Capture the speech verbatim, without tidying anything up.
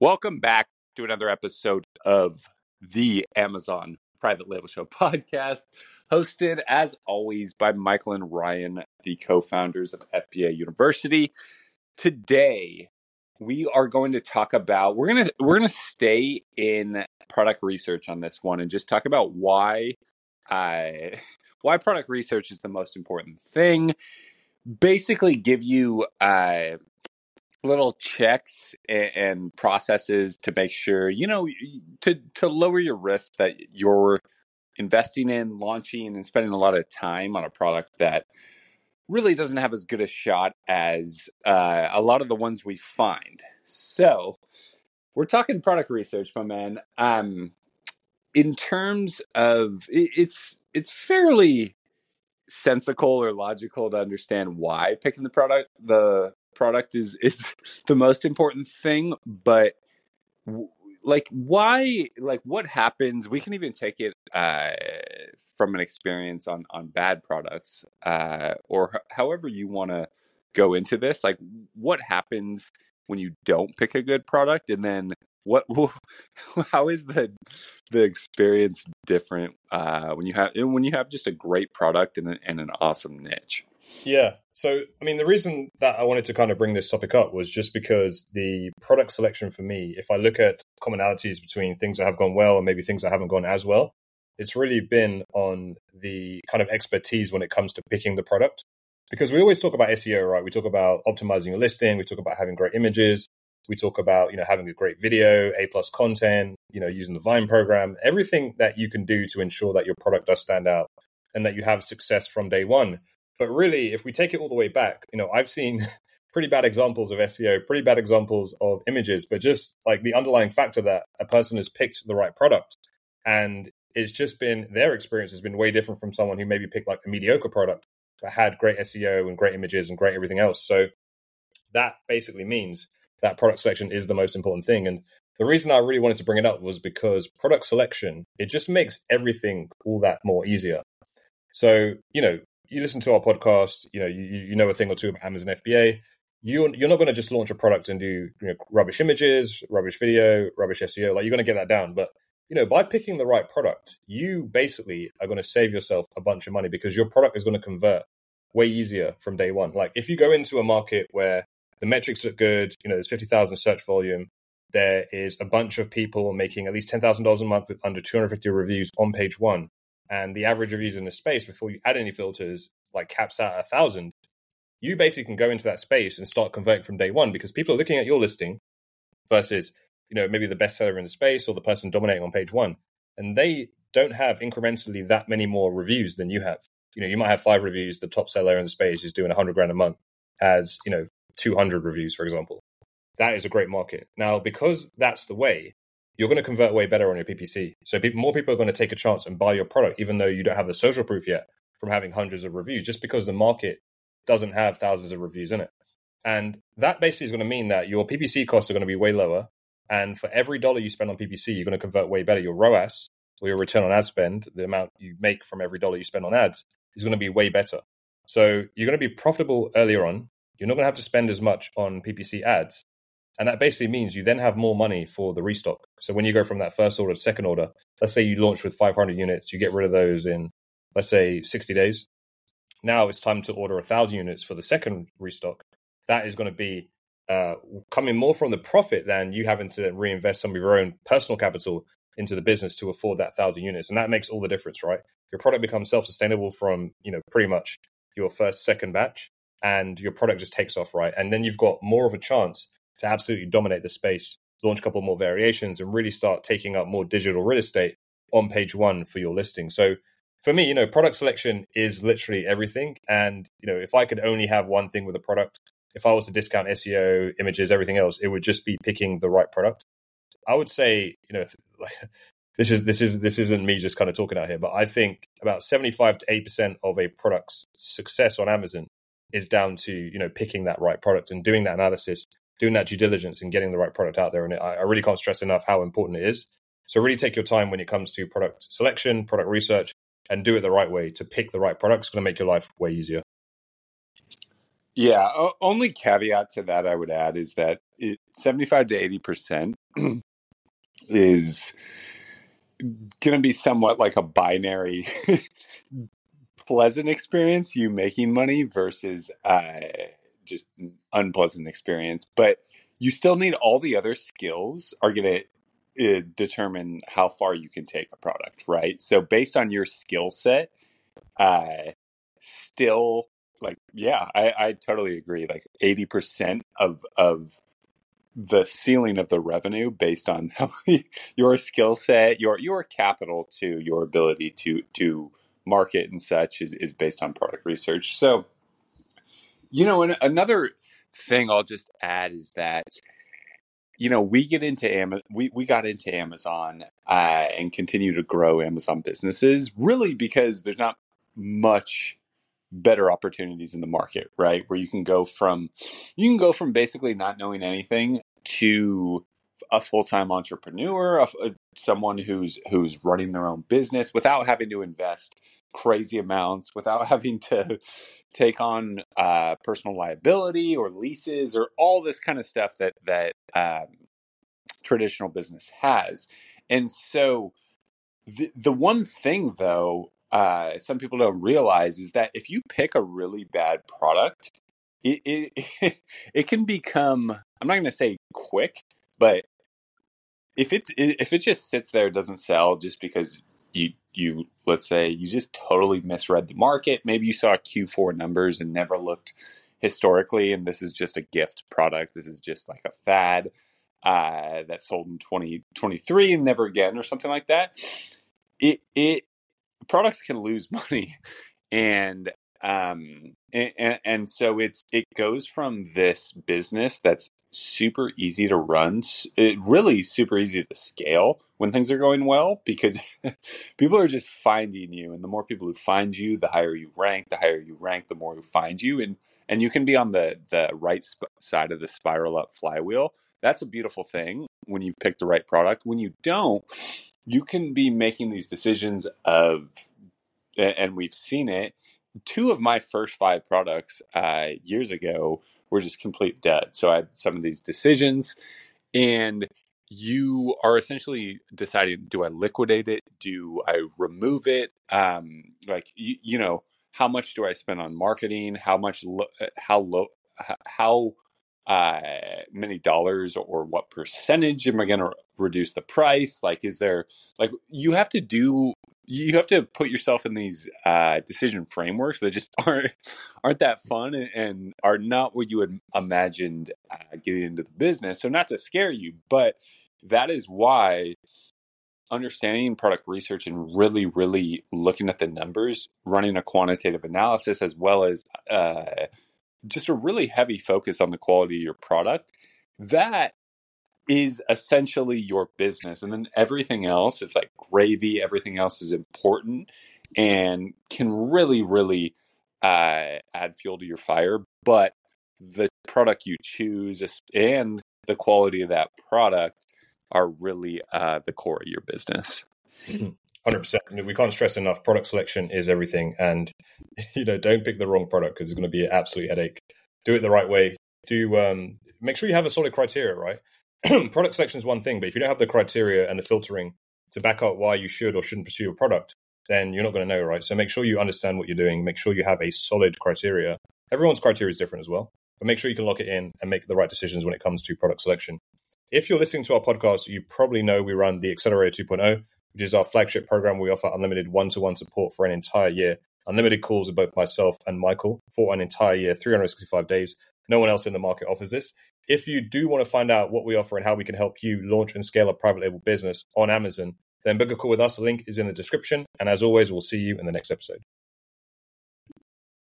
Welcome back to another episode of the Amazon Private Label Show podcast, hosted as always by Michael and Ryan, the co-founders of F B A University. Today, we are going to talk about we're gonna we're gonna stay in product research on this one and just talk about why uh, why product research is the most important thing. Basically, give you uh, little checks and, and processes to make sure, you know, to to lower your risk that you're investing in, launching, and spending a lot of time on a product that really doesn't have as good a shot as uh, a lot of the ones we find. So we're talking product research, my man. Um, in terms of it, it's it's fairly sensical or logical to understand why picking the product the product is is the most important thing, but w- like why like what happens, we can even take it uh from an experience on on bad products, uh or h- however you want to go into this, like what happens when you don't pick a good product, and then what how is the the experience different uh when you have when you have just a great product and, a, and an awesome niche. Yeah. So, I mean, the reason that I wanted to kind of bring this topic up was just because the product selection for me, if I look at commonalities between things that have gone well and maybe things that haven't gone as well, it's really been on the kind of expertise when it comes to picking the product. Because we always talk about S E O, right? We talk about optimizing your listing. We talk about having great images. We talk about, you know, having a great video, A plus content, you know, using the Vine program, everything that you can do to ensure that your product does stand out and that you have success from day one. But really, if we take it all the way back, you know, I've seen pretty bad examples of S E O, pretty bad examples of images, but just like the underlying factor that a person has picked the right product. And it's just been, their experience has been way different from someone who maybe picked like a mediocre product, but had great S E O and great images and great everything else. So that basically means that product selection is the most important thing. And the reason I really wanted to bring it up was because product selection, it just makes everything all that more easier. So, you know, you listen to our podcast, you know, you, you know a thing or two about Amazon F B A. You, you're not going to just launch a product and do, you know, rubbish images, rubbish video, rubbish S E O. Like, you're going to get that down. But, you know, by picking the right product, you basically are going to save yourself a bunch of money because your product is going to convert way easier from day one. Like, if you go into a market where the metrics look good, you know, there's fifty thousand search volume, there is a bunch of people making at least ten thousand dollars a month with under two hundred fifty reviews on page one. And the average reviews in the space before you add any filters, like caps out at a thousand, you basically can go into that space and start converting from day one because people are looking at your listing versus, you know, maybe the bestseller in the space or the person dominating on page one. And they don't have incrementally that many more reviews than you have. You know, you might have five reviews. The top seller in the space is doing a hundred grand a month, has, you know, two hundred reviews, for example. That is a great market. Now, because that's the way, you're going to convert way better on your P P C. So people, more people are going to take a chance and buy your product, even though you don't have the social proof yet from having hundreds of reviews, just because the market doesn't have thousands of reviews in it. And that basically is going to mean that your P P C costs are going to be way lower. And for every dollar you spend on P P C, you're going to convert way better. Your R O A S, or your return on ad spend, the amount you make from every dollar you spend on ads, is going to be way better. So you're going to be profitable earlier on. You're not going to have to spend as much on P P C ads. And that basically means you then have more money for the restock. So when you go from that first order to second order, let's say you launch with five hundred units, you get rid of those in, let's say, sixty days. Now it's time to order one thousand units for the second restock. That is going to be uh, coming more from the profit than you having to reinvest some of your own personal capital into the business to afford that one thousand units. And that makes all the difference, right? Your product becomes self-sustainable from, you know, pretty much your first, second batch, and your product just takes off, right? And then you've got more of a chance to absolutely dominate the space, launch a couple more variations, and really start taking up more digital real estate on page one for your listing. So for me, you know, product selection is literally everything. And, you know, if I could only have one thing with a product, if I was to discount S E O, images, everything else, it would just be picking the right product. I would say, you know, this is this is this isn't me just kind of talking out here, but I think about seventy-five to eighty percent of a product's success on Amazon is down to, you know, picking that right product and doing that analysis, doing that due diligence and getting the right product out there. And I, I really can't stress enough how important it is. So really take your time when it comes to product selection, product research, and do it the right way to pick the right product. It's going to make your life way easier. Yeah. O- only caveat to that I would add is that it, seventy-five to eighty percent is going to be somewhat like a binary pleasant experience, you making money versus uh, just unpleasant experience. But you still need all the other skills are going to uh, determine how far you can take a product, right? So based on your skill set, uh, still like, yeah, I, I totally agree. Like eighty percent of, of the ceiling of the revenue based on how your skill set, your, your capital to your ability to, to market and such is, is based on product research. So, you know, and another thing I'll just add is that, you know, we get into Amazon, we, we got into Amazon uh, and continue to grow Amazon businesses really because there's not much better opportunities in the market, right? Where you can go from, you can go from basically not knowing anything to a full-time entrepreneur, a, a, someone who's who's running their own business without having to invest crazy amounts, without having to take on uh, personal liability or leases or all this kind of stuff that that um, traditional business has. And so the the one thing though, uh, some people don't realize is that if you pick a really bad product, it it, it can become, I'm not going to say quick, but if it if it just sits there, doesn't sell just because you you let's say you just totally misread the market. Maybe you saw Q four numbers and never looked historically, and this is just a gift product. This is just like a fad uh, that sold in twenty twenty-three and never again, or something like that. It it products can lose money, and um and, and so it's it goes from this business that's super easy to run, it really super easy to scale when things are going well, because people are just finding you, and the more people who find you, the higher you rank, the higher you rank, the more who find you, and and you can be on the the right sp- side of the spiral up flywheel. That's a beautiful thing when you pick the right product. When you don't, you can be making these decisions of, and we've seen it. Two of my first five products uh, years ago were just complete dead. So I had some of these decisions, and you are essentially deciding: do I liquidate it? Do I remove it? Um, like you, you know, how much do I spend on marketing? How much? Lo- how low? How uh, many dollars or what percentage am I going to reduce the price? Like, is there like you have to do? You have to put yourself in these uh, decision frameworks that just aren't aren't that fun and, and are not what you had imagined uh, getting into the business. So not to scare you, but that is why understanding product research and really, really looking at the numbers, running a quantitative analysis, as well as uh, just a really heavy focus on the quality of your product, that is essentially your business. And then everything else is like gravy. Everything else is important and can really, really uh, add fuel to your fire. But the product you choose and the quality of that product are really uh, the core of your business. one hundred percent. We can't stress enough. Product selection is everything. And, you know, don't pick the wrong product because it's going to be an absolute headache. Do it the right way. Do um, make sure you have a solid criteria, right? Product selection is one thing, but if you don't have the criteria and the filtering to back up why you should or shouldn't pursue a product, then you're not going to know, right? So make sure you understand what you're doing. Make sure you have a solid criteria. Everyone's criteria is different as well, but make sure you can lock it in and make the right decisions when it comes to product selection. If you're listening to our podcast, you probably know we run the Accelerator two point oh, which is our flagship program. We offer unlimited one-to-one support for an entire year. Unlimited calls with both myself and Michael for an entire year, three hundred sixty-five days. No one else in the market offers this. If you do want to find out what we offer and how we can help you launch and scale a private label business on Amazon, then book a call with us. The link is in the description. And as always, we'll see you in the next episode.